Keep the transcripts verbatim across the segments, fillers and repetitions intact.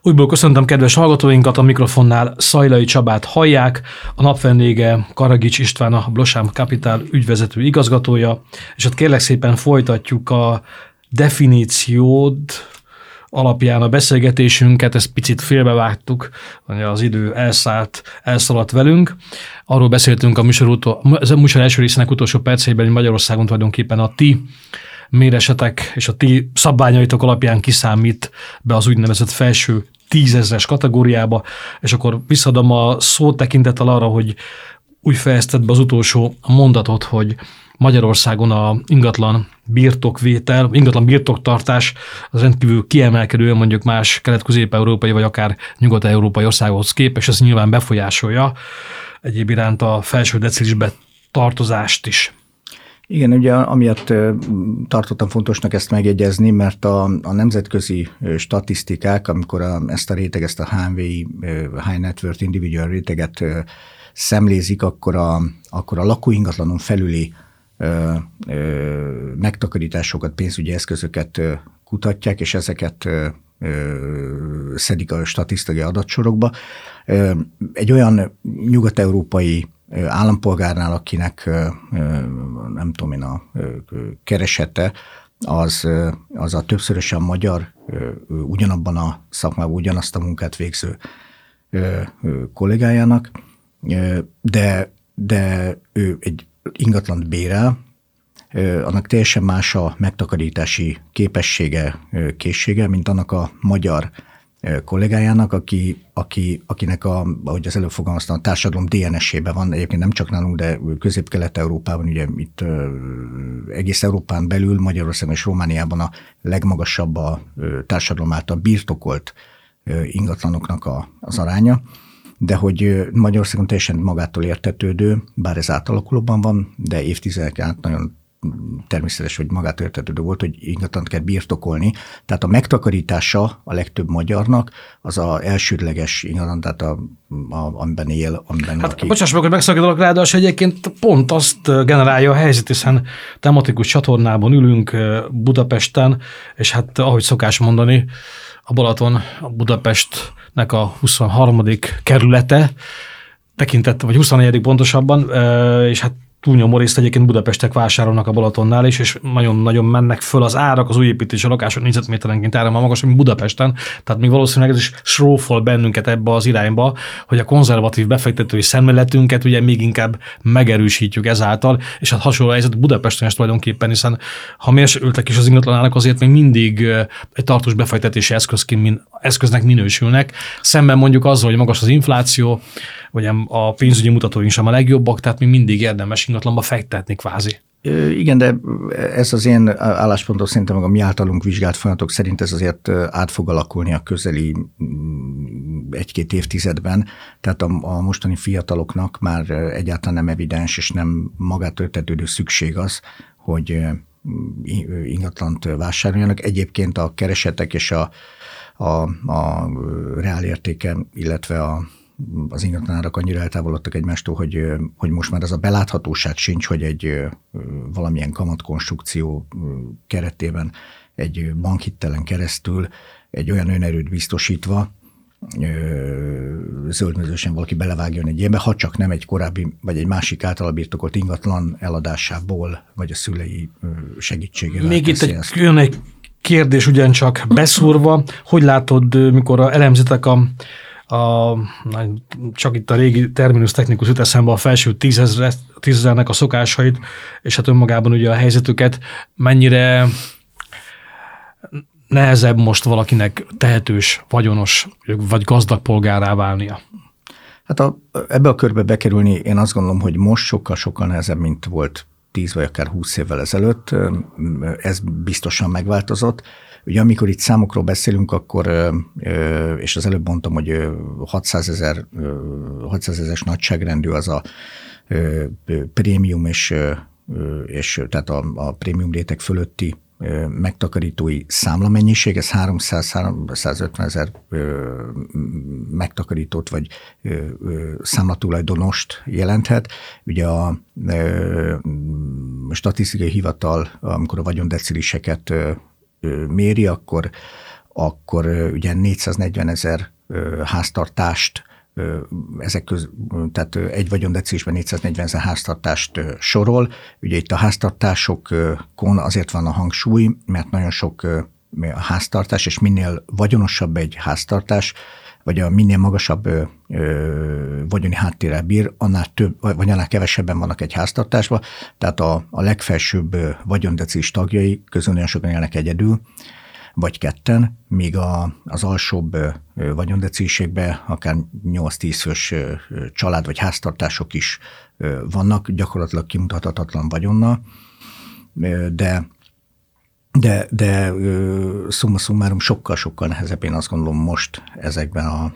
Újból köszöntöm kedves hallgatóinkat, a mikrofonnál Szajlai Csabát hallják, a nap vendége Karagics István, a Blosám Capital ügyvezető igazgatója, és hát kérlek szépen folytatjuk a definíciót alapján a beszélgetésünket, ezt picit félbevágtuk, az idő elszállt, elszaladt velünk. Arról beszéltünk a műsor, utol, a műsor első részének utolsó percében, hogy Magyarországon tulajdonképpen a ti méresetek és a ti szabványaitok alapján kiszámít be az úgynevezett felső tízezres kategóriába, és akkor visszadom a szót tekintettel arra, hogy úgy fejezted be az utolsó mondatot, hogy Magyarországon a ingatlan birtokvétel, ingatlan birtoktartás az rendkívül kiemelkedő, mondjuk más kelet-közép-európai vagy akár nyugat-európai országhoz képest, ez nyilván befolyásolja egyéb iránt a felső decilisbe tartozást is. Igen, ugye amiatt tartottam fontosnak ezt megjegyezni, mert a, a nemzetközi statisztikák, amikor a, ezt a réteg, ezt a há en vé i, High Net Worth Individual réteget szemlézik, akkor a, akkor a lakóingatlanon felüli ö, ö, megtakarításokat, pénzügyi eszközöket kutatják, és ezeket ö, ö, szedik a statisztikai adatsorokba. Ö, egy olyan nyugat-európai állampolgárnál, akinek nem tudom én a keresete, az, az a többszörösen magyar, ugyanabban a szakmában ugyanazt a munkát végző kollégájának, de, de ő egy ingatlant bérel, annak teljesen más a megtakarítási képessége, készsége, mint annak a magyar kollégájának, aki, aki, akinek, a, ahogy az előbb fogalmaztam, a társadalom dé en es-ében van, egyébként nem csak nálunk, de Közép-Kelet-Európában, ugye itt ö, egész Európán belül, Magyarországon és Romániában a legmagasabb a ö, társadalom által birtokolt ö, ingatlanoknak a, az aránya, de hogy ö, Magyarországon teljesen magától értetődő, bár ez átalakulóban van, de évtizedek át nagyon természetes, hogy magát értetődő volt, hogy ingatlant kell birtokolni. Tehát a megtakarítása a legtöbb magyarnak az az elsődleges ingatlan, tehát a, a, amiben él, amiben hát, aki... Bocsáss meg, hogy megszakítalak rá, de az egyébként pont azt generálja a helyzet, hiszen tematikus csatornában ülünk Budapesten, és hát ahogy szokás mondani, a Balaton a Budapestnek a huszonharmadik kerülete, tekintett, vagy huszonnegyedik pontosabban, és hát túlnyomó részt egyébként Budapestek vásárolnak a Balatonnál is, és nagyon-nagyon mennek föl az árak, az új építési lakások négyzetméterenként ára már magasabb, mint Budapesten, tehát még valószínűleg ez is srófol bennünket ebbe az irányba, hogy a konzervatív befektetői szemléletünket ugye még inkább megerősítjük ezáltal, és hát hasonló helyzet Budapesten is tulajdonképpen, hiszen ha mérsékeltek is az ingatlanárak, azért még mindig egy tartós befektetési eszközként, eszköznek minősülnek, szemben mondjuk azzal, hogy magas az infláció, vagy a pénzügyi mutatóink sem a legjobbak, tehát mi mindig érdemes ingatlanba fektetni kvázi. Igen, de ez az én álláspontom szerintem meg a mi általunk vizsgált folyamatok szerint ez azért át fog alakulni a közeli egy-két évtizedben, tehát a, a mostani fiataloknak már egyáltalán nem evidens és nem magától értetődő szükség az, hogy ingatlant vásároljanak. Egyébként a keresetek és a, a, a reálértéke, illetve a az ingatlanárak annyira eltávolodtak egymástól, hogy, hogy most már az a beláthatóság sincs, hogy egy valamilyen kamatkonstrukció keretében egy bankhitelen keresztül egy olyan önerőt biztosítva zöldmezősen valaki belevágjon egy ilyenbe, ha csak nem egy korábbi, vagy egy másik által birtokolt ingatlan eladásából, vagy a szülei segítségével. Még itt egy, jön egy kérdés ugyancsak beszúrva, hogy látod, mikor elemzitek a A, csak itt a régi terminus technikus jut eszembe a felső tízezernek a szokásait, és hát önmagában ugye a helyzetüket, mennyire nehezebb most valakinek tehetős, vagyonos, vagy gazdag polgárrá válnia? Hát a, ebbe a körbe bekerülni én azt gondolom, hogy most sokkal-sokkal nehezebb, mint volt tíz vagy akár húsz évvel ezelőtt. Ez biztosan megváltozott. Ugye amikor itt számokról beszélünk, akkor, és az előbb mondtam, hogy hatszázezeres nagyságrendű az a prémium, és, és tehát a, a prémium réteg fölötti megtakarítói számlamennyiség, ez háromszáz-háromszázötven ezer megtakarítót vagy számlatulajdonost jelenthet. Ugye a statisztikai hivatal, amikor a vagyondeciliseket méri, akkor akkor ugye négyszáznegyven ezer háztartást, ezek köz, tehát egy vagyondecilésben négyszáznegyven ezer háztartást sorol. Ugye itt a háztartásokon azért van a hangsúly, mert nagyon sok háztartás, és minél vagyonosabb egy háztartás, vagy a minél magasabb ö, ö, vagyoni háttérrel bír, annál több, vagy annál kevesebben vannak egy háztartásban, tehát a, a legfelsőbb vagyondecilis tagjai közül nagyon sokan élnek egyedül, vagy ketten, míg a, az alsóbb vagyondeciliségben akár nyolc-tíz fős család vagy háztartások is vannak, gyakorlatilag kimutathatatlan vagyonnal, de De, de szumma summarum sokkal-sokkal nehezebb, én azt gondolom most ezekben a,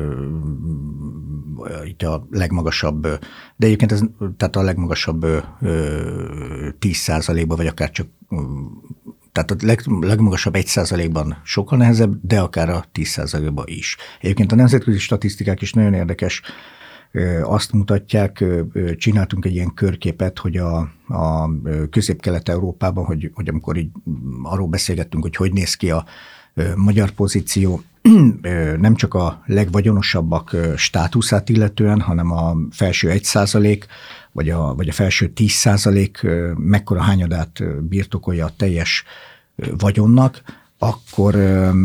itt a legmagasabb, de egyébként ez, tehát a legmagasabb tíz százalékban, vagy akár csak, tehát a leg, legmagasabb egy százalékban sokkal nehezebb, de akár a tíz százalékban is. Egyébként a nemzetközi statisztikák is nagyon érdekes, azt mutatják, csináltunk egy ilyen körképet, hogy a, a Közép-Kelet-Európában, hogy, hogy amikor így arról beszélgettünk, hogy hogy néz ki a magyar pozíció, nem csak a legvagyonosabbak státuszát illetően, hanem a felső egy százalék, vagy a, vagy a felső tíz százalék mekkora hányadát birtokolja a teljes vagyonnak, akkor,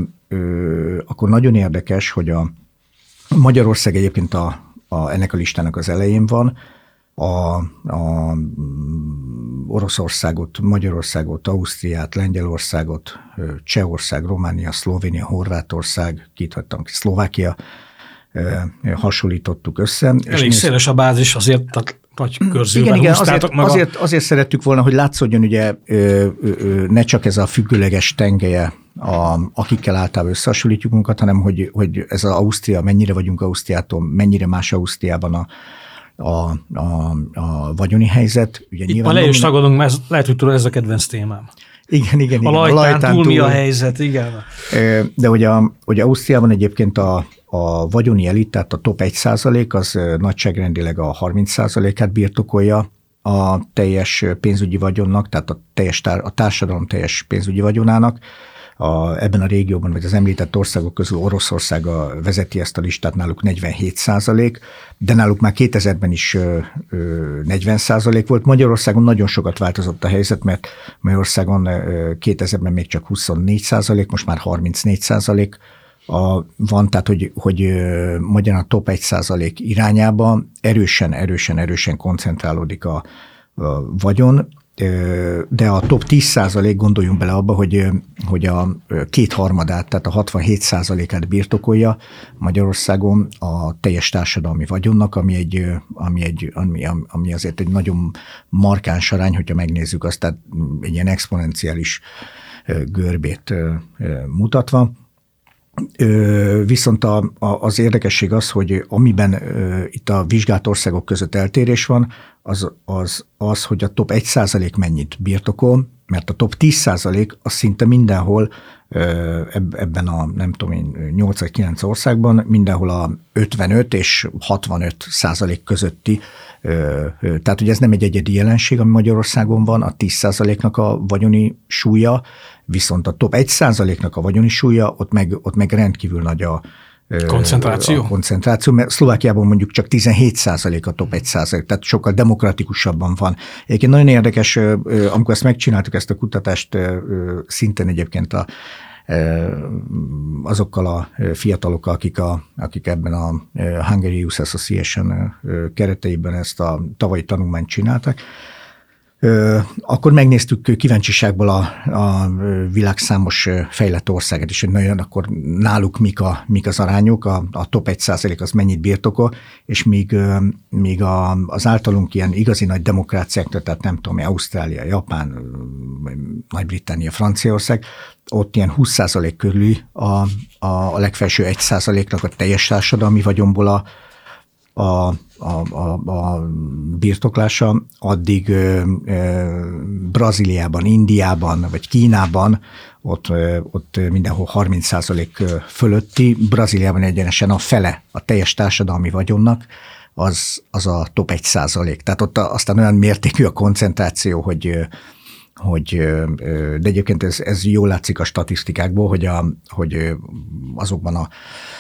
akkor nagyon érdekes, hogy a Magyarország egyébként a A, ennek a listának az elején van, a, a Oroszországot, Magyarországot, Ausztriát, Lengyelországot, Csehország, Románia, Szlovénia, Horvátország, kit hagytam ki, Szlovákia hasonlítottuk össze. Elég széles a bázis, azért nagy körzőben igen, igen, azért, meg azért, a... azért szerettük volna, hogy látszódjon ugye ne csak ez a függőleges tengelye, a, akikkel általában összehasonlítjuk munkat, hanem hogy, hogy ez az Ausztria, mennyire vagyunk Ausztriától, mennyire más Ausztriában a, a, a, a vagyoni helyzet. Ugye itt már le is tagadunk, mert lehet, hogy tudod, ez a kedvenc témám. Igen, igen. A lajtán, a lajtán túl, túl mi a helyzet, igen. De ugye, ugye Ausztriában egyébként a, a vagyoni elit, tehát a top egy százalék, az nagyságrendileg a harminc százalékát birtokolja a teljes pénzügyi vagyonnak, tehát a, teljes tár, a társadalom teljes pénzügyi vagyonának. A, ebben a régióban, vagy az említett országok közül Oroszország vezeti ezt a listát, náluk negyvenhét százalék, de náluk már kétezerben is ö, ö, negyven százalék volt. Magyarországon nagyon sokat változott a helyzet, mert Magyarországon ö, kétezerben még csak huszonnégy százalék, most már harmincnégy százalék a, van, tehát hogy, hogy ö, magyarán a top egy százalék irányába erősen, erősen, erősen koncentrálódik a, a vagyon, de a top tíz százalék, gondoljunk bele abba, hogy, hogy a kétharmadát, tehát a hatvanhét százalékát birtokolja Magyarországon a teljes társadalmi vagyonnak, ami, egy, ami, egy, ami, ami azért egy nagyon markáns arány, hogyha megnézzük azt, tehát egy ilyen exponenciális görbét mutatva. Viszont a, a, az érdekesség az, hogy amiben itt a vizsgált országok között eltérés van, az az, az hogy a top egy százalék mennyit birtokol, mert a top tíz százalék az szinte mindenhol ebben a nem tudom én nyolc vagy kilenc országban mindenhol a ötvenöt és hatvanöt százalék közötti, tehát ugye ez nem egy egyedi jelenség, ami Magyarországon van, a tíz százaléknak a vagyoni súlya, viszont a top egy százaléknak a vagyoni súlya, ott meg, ott meg rendkívül nagy a koncentráció. A koncentráció, mert Szlovákiában mondjuk csak tizenhét százalék a top egy százalék, tehát sokkal demokratikusabban van. Egyébként nagyon érdekes, amikor ezt megcsináltuk, ezt a kutatást szintén egyébként a, azokkal a fiatalokkal, akik, a, akik ebben a Hungary Youth Association kereteiben ezt a tavalyi tanulmányt csináltak, akkor megnéztük kíváncsiságból a, a világ számos fejlett országát is, hogy nagyon akkor náluk mik, a, mik az arányok, a, a top egy százalék az mennyit birtokol, és míg, míg a, az általunk ilyen igazi nagy demokráciáknak, tehát nem tudom, Ausztrália, Japán, Nagy-Britannia, Franciaország, ott ilyen húsz százalék körül a, a, a legfelső egy százaléknak a teljes társadalmi vagyonból a A, a, a, a birtoklása, addig ö, ö, Brazíliában, Indiában vagy Kínában ott, ö, ott mindenhol harminc százalék fölötti, Brazíliában egyenesen a fele a teljes társadalmi vagyonnak, az, az a top egy százalék. Tehát ott aztán olyan mértékű a koncentráció, hogy hogy de egyébként ez, ez jól látszik a statisztikákból, hogy, a, hogy azokban a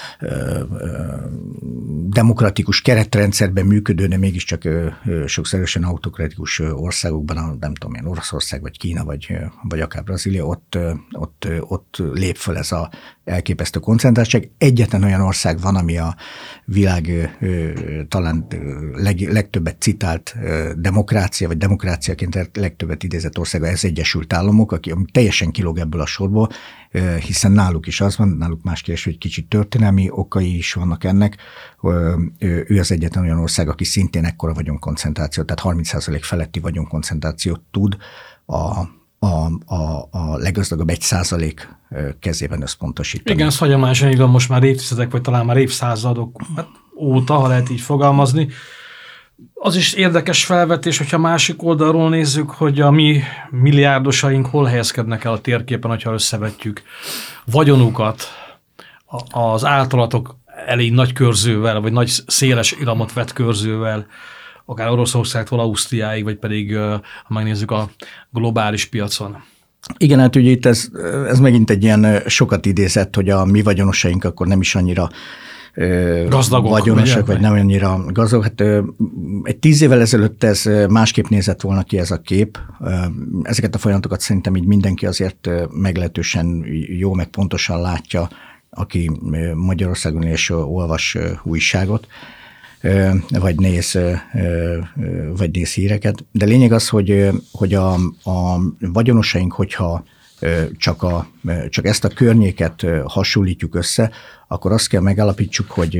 demokratikus keretrendszerben működő, de mégiscsak sokszorosan autokratikus országokban, nem tudom én, Oroszország, vagy Kína, vagy, vagy akár Brazília, ott, ott, ott lép föl ez a elképesztő koncentráltság. Egyetlen olyan ország van, ami a világ talán leg, legtöbbet citált demokrácia, vagy demokráciaként legtöbbet idézett országa, ez Egyesült Államok, aki teljesen kilóg ebből a sorból, hiszen náluk is az van, náluk más kérdés, hogy kicsit történelmi okai is vannak ennek. Ő az egyetlen olyan ország, aki szintén ekkora vagyonkoncentrációt, tehát harminc százalék feletti vagyonkoncentrációt tud a, a, a, a leggazdagabb egy százalék kezében összpontosítani. Igen, ez hagyományosan így van most már évtizedek, vagy talán már évszázadok óta, ha lehet így fogalmazni. Az is érdekes felvetés, hogyha másik oldalról nézzük, hogy a mi milliárdosaink hol helyezkednek el a térképen, hogyha összevetjük vagyonukat az általatok elég nagy körzővel, vagy nagy széles iramot vett körzővel, akár Oroszországtól Ausztriáig, vagy pedig, ha megnézzük a globális piacon. Igen, hát ugye itt ez, ez megint egy ilyen sokat idézett, hogy a mi vagyonosaink akkor nem is annyira gazdagok, vagyonosak, vagy nem annyira gazdagok. Hát egy tíz évvel ezelőtt ez másképp nézett volna ki ez a kép. Ezeket a folyamatokat szerintem így mindenki azért meglehetősen jó, meg pontosan látja, aki Magyarországon és olvas újságot, vagy néz, vagy néz híreket. De lényeg az, hogy, hogy a, a vagyonosaink, hogyha csak, a, csak ezt a környéket hasonlítjuk össze, akkor azt kell megállapítsuk, hogy,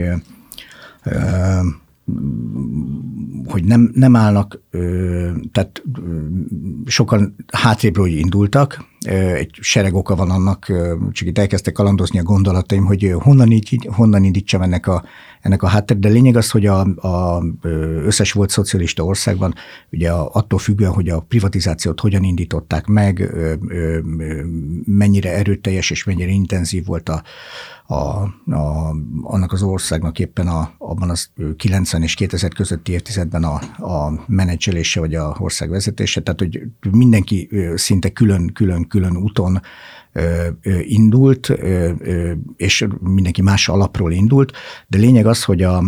hogy nem, nem állnak, tehát sokan hátrébről indultak, egy sereg oka van annak, csak itt elkezdtek kalandozni a gondolataim, hogy honnan, így, honnan indítsam ennek a, ennek a háttér, de lényeg az, hogy a, a összes volt szocialista országban, ugye attól függően, hogy a privatizációt hogyan indították meg, mennyire erőteljes és mennyire intenzív volt a, a, a, annak az országnak éppen a, abban az kilencven és kétezer közötti évtizedben a, a menedzselése vagy a ország vezetése, tehát hogy mindenki szinte külön, külön, külön úton indult, és mindenki más alapról indult, de lényeg az, hogy, a,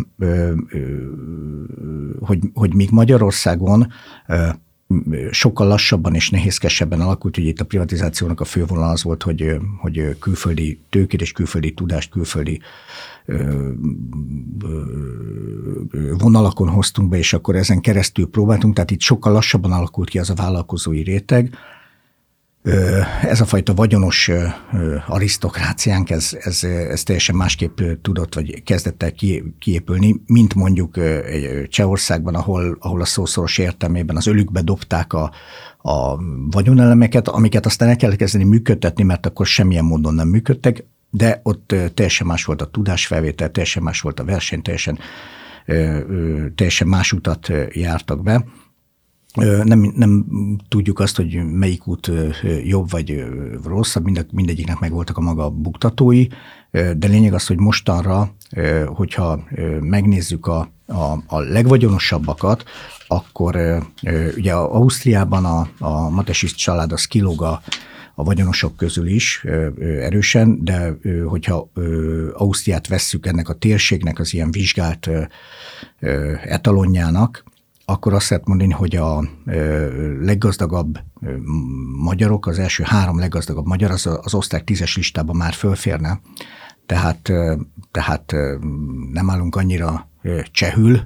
hogy, hogy még Magyarországon sokkal lassabban és nehézkesebben alakult, hogy itt a privatizációnak a fővonal az volt, hogy, hogy külföldi tőkét és külföldi tudást, külföldi vonalakon hoztunk be, és akkor ezen keresztül próbáltunk, tehát itt sokkal lassabban alakult ki az a vállalkozói réteg. Ez a fajta vagyonos arisztokráciánk, ez, ez, ez teljesen másképp tudott, vagy kezdett el kiépülni, mint mondjuk Csehországban, ahol, ahol a szószoros értelmében az ölükbe dobták a, a vagyonelemeket, amiket aztán el kellett kezdeni működtetni, mert akkor semmilyen módon nem működtek, de ott teljesen más volt a tudásfelvétel, teljesen más volt a verseny, teljesen, teljesen más utat jártak be. Nem, nem tudjuk azt, hogy melyik út jobb vagy rosszabb, mindegyiknek megvoltak a maga buktatói, de lényeg az, hogy mostanra, hogyha megnézzük a, a, a legvagyonosabbakat, akkor ugye Ausztriában a, a Matesisz család az kilóg a, a vagyonosok közül is erősen, de hogyha Ausztriát vesszük ennek a térségnek az ilyen vizsgált etalonjának, akkor azt lehet mondani, hogy a leggazdagabb magyarok, az első három leggazdagabb magyar, az, az osztrák tízes listában már fölférne. Tehát, tehát nem állunk annyira csehül.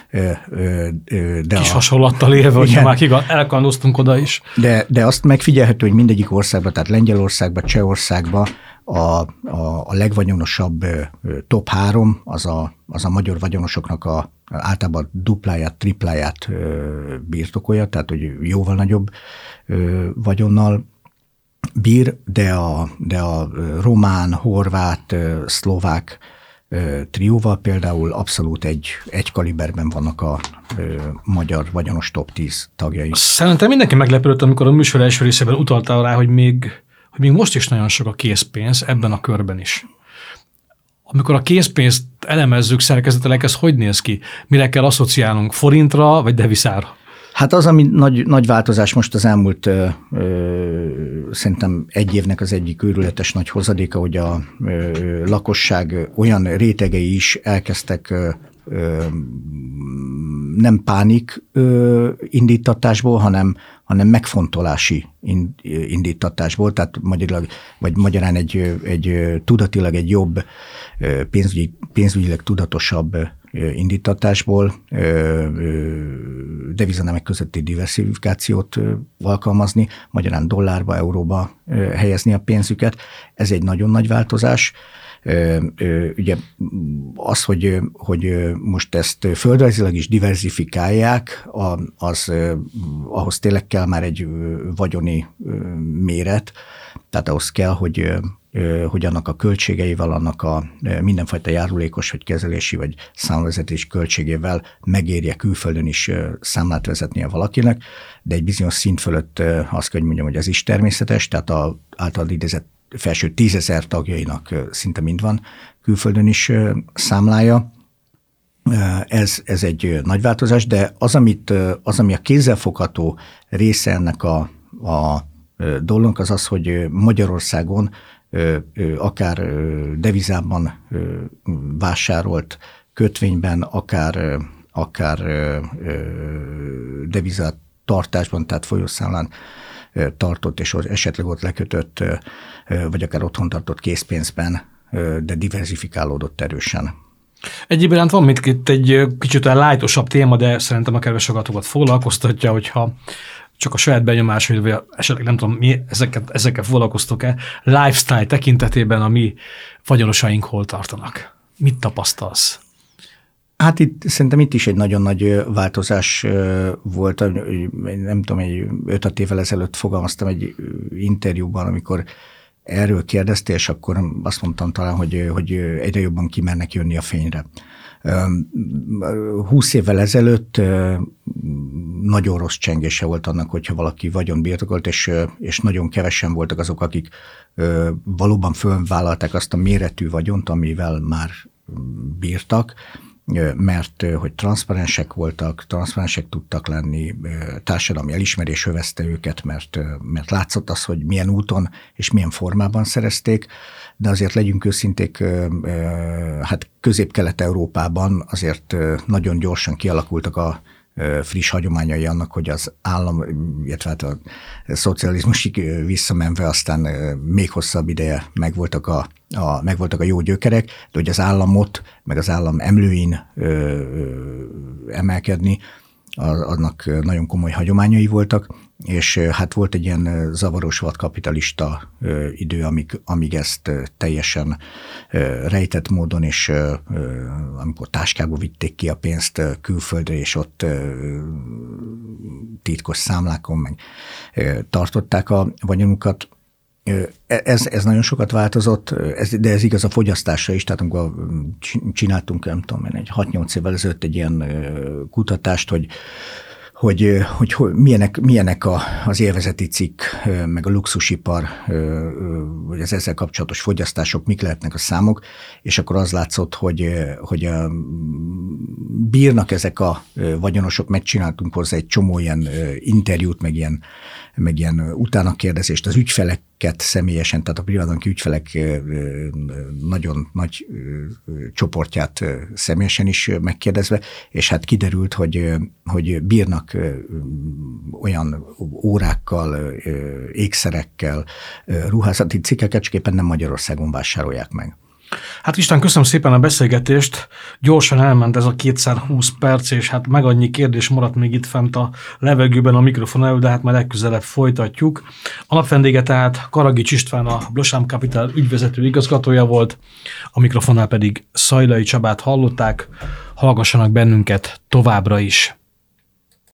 De Kis a, hasonlattal élve, hogyha már elkandoztunk oda is. De, de azt megfigyelhető, hogy mindegyik országban, tehát Lengyelországban, Csehországban a, a, a legvagyonosabb top három, az a, az a magyar vagyonosoknak a általában dupláját, tripláját birtokolja, tehát hogy jóval nagyobb vagyonnal bír, de a, de a román, horvát, szlovák trióval például abszolút egy, egy kaliberben vannak a magyar vagyonos top tíz tagjai. Szerintem mindenki meglepődött, amikor a műsor első részében utaltál rá, hogy még, hogy még most is nagyon sok a készpénz ebben a körben is. Amikor a készpénzt elemezzük szerkezetileg, ez hogy néz ki? Mire kell asszociálnunk? Forintra vagy deviszára? Hát az, ami nagy, nagy változás most az elmúlt ö, ö, szerintem egy évnek az egyik őrületes nagy hozadéka, hogy a ö, lakosság olyan rétegei is elkezdtek ö, ö, nem pánik ö, indítatásból, hanem, hanem megfontolási indítatásból, tehát magyarul, vagy magyarán egy, egy tudatilag egy jobb, pénzügyi, pénzügyileg tudatosabb indítatásból devizanemek közötti diversifikációt alkalmazni, magyarán dollárba, euróba helyezni a pénzüket. Ez egy nagyon nagy változás. Ugye az, hogy, hogy most ezt földrajzilag is diversifikálják, az ahhoz tényleg kell már egy vagyoni méret, tehát ahhoz kell, hogy hogy annak a költségeivel, annak a mindenfajta járulékos, vagy kezelési, vagy számlavezetés költségével megérje külföldön is számlát vezetnie valakinek, de egy bizonyos szint fölött azt kell, hogy mondjam, hogy ez is természetes, tehát az általad idézett felső tízezer tagjainak szinte mind van külföldön is számlája. Ez, ez egy nagy változás, de az, amit, az ami a kézzelfogható része ennek a, a dolognak, az az, hogy Magyarországon akár devizában vásárolt kötvényben, akár, akár devizát tartásban, tehát folyószámlán tartott, és esetleg ott lekötött, vagy akár otthon tartott készpénzben, de diversifikálódott erősen. Egyéb iránt van mit itt egy kicsit olyan lájtosabb téma, de szerintem a kedves hallgatókat foglalkoztatja, hogyha csak a saját benyomás, vagy esetleg nem tudom, mi ezeket, ezeket foglalkoztok-e, lifestyle tekintetében a mi vagyonosaink hol tartanak? Mit tapasztalsz? Hát itt szerintem itt is egy nagyon nagy változás volt. Nem tudom, egy öt-hat évvel ezelőtt fogalmaztam egy interjúban, amikor erről kérdeztél, és akkor azt mondtam talán, hogy, hogy egyre jobban kimernek jönni a fényre. Húsz évvel ezelőtt nagyon rossz csengése volt annak, hogyha valaki vagyon birtokolt, és, és nagyon kevesen voltak azok, akik valóban fölvállalták azt a méretű vagyont, amivel már bírtak, mert hogy transzparensek voltak, transzparensek tudtak lenni, társadalmi elismerés övezte őket, mert, mert látszott az, hogy milyen úton és milyen formában szerezték, de azért legyünk őszinték, hát Közép-Kelet-Európában azért nagyon gyorsan kialakultak a friss hagyományai annak, hogy az állam, illetve hát a szocializmusig visszamenve aztán még hosszabb ideje megvoltak a, a, megvoltak a jó gyökerek, de hogy az államot, meg az állam emlőin ö, ö, emelkedni, annak nagyon komoly hagyományai voltak, és hát volt egy ilyen zavaros vadkapitalista idő, amíg, amíg ezt teljesen rejtett módon, és amikor táskába vitték ki a pénzt külföldre, és ott titkos számlákon meg tartották a vagyonukat. Ez, ez nagyon sokat változott, ez, de ez igaz a fogyasztásra is, tehát amikor csináltunk, nem tudom, egy hat-nyolc évvel ezelőtt egy ilyen kutatást, hogy hogy, hogy, hogy milyenek, milyenek a, az élvezeti cikk, meg a luxusipar, vagy az ezzel kapcsolatos fogyasztások, mik lehetnek a számok, és akkor az látszott, hogy, hogy a, bírnak ezek a vagyonosok, megcsináltunk hozzá egy csomó ilyen interjút, meg ilyen, meg ilyen utánakérdezést, az ügyfeleket személyesen, tehát a privátbanki ügyfelek nagyon nagy csoportját személyesen is megkérdezve, és hát kiderült, hogy, hogy bírnak olyan órákkal, ékszerekkel, ruházati cikkeket, csak éppen nem Magyarországon vásárolják meg. Hát István, köszönöm szépen a beszélgetést. Gyorsan elment ez a kétszázhúsz perc, és hát meg annyi kérdés maradt még itt fent a levegőben a mikrofon elő, de hát már legközelebb folytatjuk. A napvendége tehát Karagics István, a Blosám Capital ügyvezető igazgatója volt, a mikrofonnál pedig Szajlai Csabát hallották. Hallgassanak bennünket továbbra is.